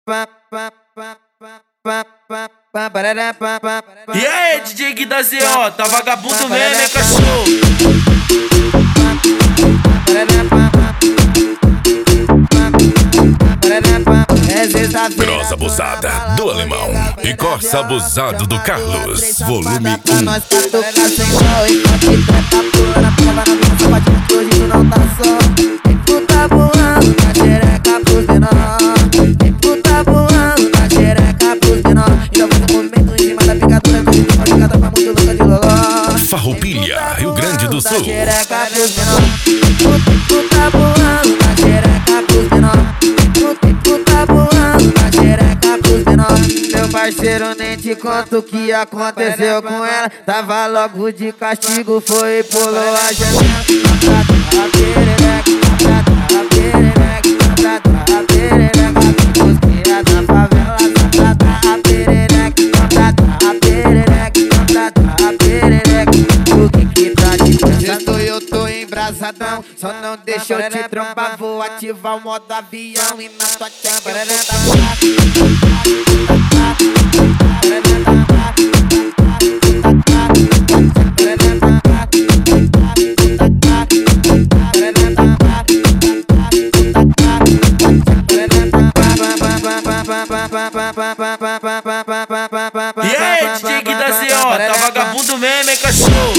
E aí, DJ Gui da ZO, tá vagabundo mesmo, hein, cachorro? Prosa abusada do Alemão e Corsa abusado do Carlos, volume 1. Nós pra tocar sem dó, enquanto trepa pulando, prova na vida, sapatinho que hoje tu não tá só. Tem puta voando na xereca pros menor. Tem puta voando na xereca pros menor. Então faz um movimento em cima da picadura, que hoje tu pode catar pra muito louca de loló. Farroupilha, Rio Grande do Sul. Xereca pros menor. Tem puta voando na xereca pros menor. Tem puta voando na xereca pros menor. Meu parceiro, nem te conto o que aconteceu com ela. Tava logo de castigo, foi e pulou a janela. A perereca, a perereca, a perereca, busqueira da favela, a perereca, a perereca, a perereca. O que tá de canto? Eu tô embrasadão, só não deixa eu te trombar. Vou ativar o modo avião e na tua tcheca eu E aí, DJ Gui da ZO, tá vagabundo mesmo, hein, cachorro?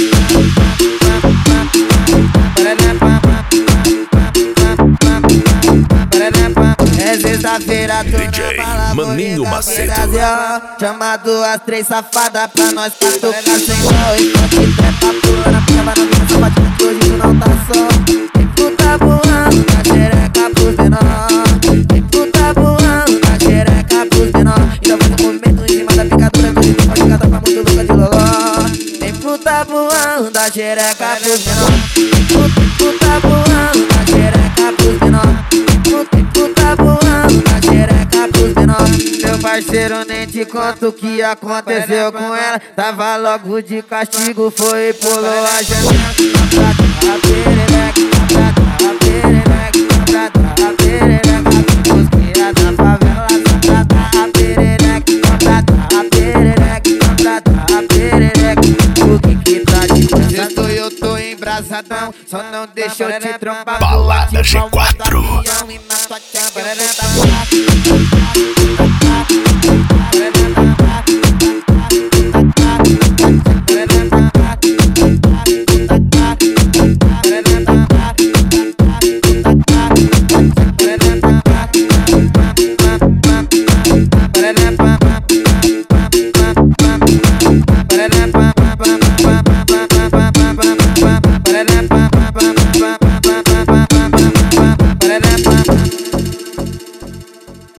É sexta-feira, tô DJ Maninho Macedo. Chamado as três safadas pra nós pra tocar sem dó. Enquanto trepa pulando, prova na vida, sapatinho que hoje tu não tá só. Tem puta voando na xereca pros menor. Tem puta voando na xereca pros menor. Então faz um movimento em cima da picadura, que hoje tu pode catar pra muito louca de loló. Tem puta voando na xereca pros menor. Tem puta voando na xereca pros menor. Tem puta voando na xereca pros menor. Meu parceiro, nem te conto o que aconteceu com ela. Tava logo de castigo, foi e pulou a janela. A perereca, a perereca, a perereca, busqueira da favela, a perereca, a perereca, a perereca. O que tá de canto? Eu tô embrasadão, só não deixa eu te trombar. Balada G4. E na tua tcheca